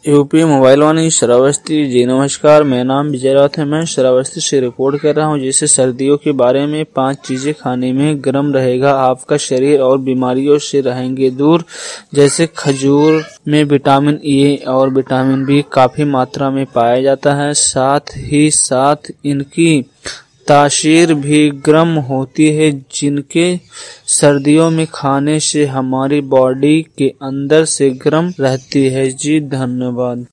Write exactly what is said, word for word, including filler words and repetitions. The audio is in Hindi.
यूपी मोबाइल वाणी श्रावस्ती जी नमस्कार, मेरा नाम विजय राउत है। मैं श्रावस्ती से रिपोर्ट कर रहा हूं। जैसे सर्दियों के बारे में पांच चीजें खाने में गर्म रहेगा आपका शरीर और बीमारियों से रहेंगे दूर। जैसे खजूर में विटामिन ए और विटामिन बी काफी मात्रा में पाया जाता है। साथ ही साथ इनकी तासीर भी गर्म होती है, जिनके सर्दियों में खाने से हमारी बॉडी के अंदर से गर्म रहती है। जी धन्यवाद।